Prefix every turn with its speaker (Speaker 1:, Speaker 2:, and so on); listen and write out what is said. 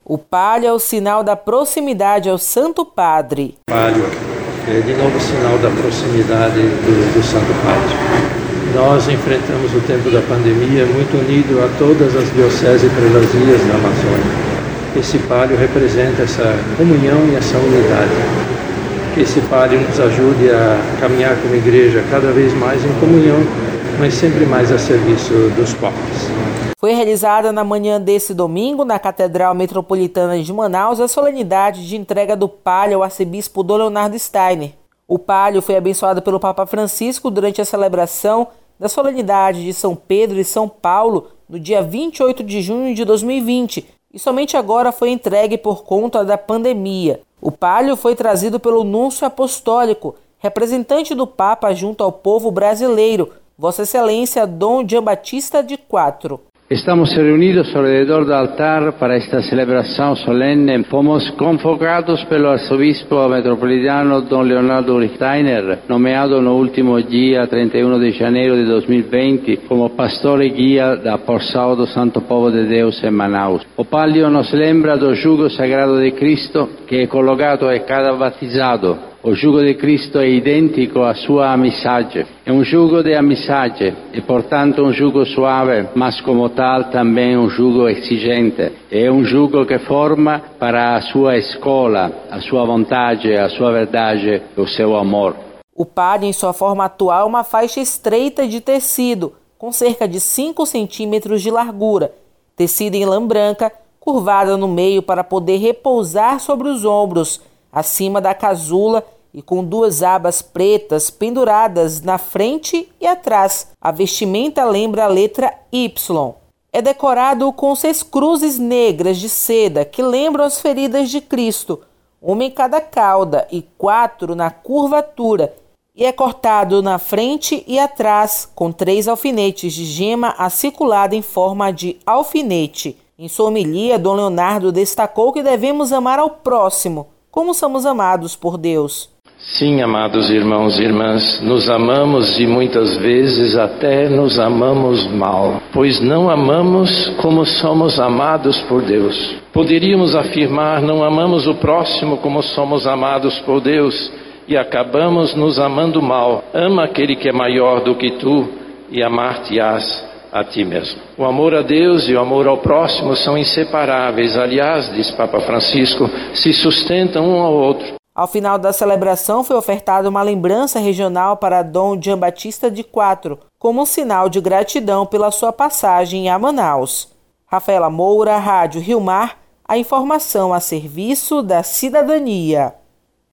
Speaker 1: O palio é o sinal da proximidade ao Santo Padre.
Speaker 2: Palio é de novo sinal da proximidade do Santo Padre. Nós enfrentamos o tempo da pandemia muito unido a todas as dioceses e prelazias da Amazônia. Esse palio representa essa comunhão e essa unidade. Que esse palio nos ajude a caminhar como igreja cada vez mais em comunhão, mas sempre mais a serviço dos pobres.
Speaker 1: Foi realizada na manhã desse domingo, na Catedral Metropolitana de Manaus, a solenidade de entrega do palio ao arcebispo Dom Leonardo Steiner. O palio foi abençoado pelo Papa Francisco durante a celebração da solenidade de São Pedro e São Paulo, no dia 28 de junho de 2020, e somente agora foi entregue por conta da pandemia. O palio foi trazido pelo Núncio Apostólico, representante do Papa junto ao povo brasileiro, Vossa Excelência Dom Giambattista de IV.
Speaker 3: Estamos reunidos alrededor do altar para esta celebração solene. Fomos convocados pelo arcebispo metropolitano Dom Leonardo Steiner, nomeado no último dia 31 de janeiro de 2020 como pastor e guia da porção do Santo Povo de Deus em Manaus. O palio nos lembra do jugo sagrado de Cristo que é colocado a cada batizado. O jugo de Cristo é idêntico à sua amizade. É um jugo de amizade e, portanto, um jugo suave, mas como tal também um jugo exigente. É um jugo que forma para a sua escola, a sua vontade, a sua verdade e o seu amor.
Speaker 1: O palio, em sua forma atual, é uma faixa estreita de tecido, com cerca de 5 centímetros de largura, tecida em lã branca, curvada no meio para poder repousar sobre os ombros, acima da casula, e com 2 abas pretas penduradas na frente e atrás. A vestimenta lembra a letra Y. É decorado com 6 cruzes negras de seda que lembram as feridas de Cristo, uma em cada cauda e 4 na curvatura, e é cortado na frente e atrás com 3 alfinetes de gema aciculada em forma de alfinete. Em sua homilia, Dom Leonardo destacou que devemos amar ao próximo, como somos amados por Deus.
Speaker 2: Sim, amados irmãos e irmãs, nos amamos e muitas vezes até nos amamos mal, pois não amamos como somos amados por Deus. Poderíamos afirmar, não amamos o próximo como somos amados por Deus e acabamos nos amando mal. Ama aquele que é maior do que tu e amar-te-ás a ti mesmo. O amor a Deus e o amor ao próximo são inseparáveis. Aliás, diz Papa Francisco, se sustentam um ao outro.
Speaker 1: Ao final da celebração foi ofertada uma lembrança regional para Dom Giambattista de IV, como um sinal de gratidão pela sua passagem a Manaus. Rafaela Moura, Rádio Rio Mar, a informação a serviço da cidadania.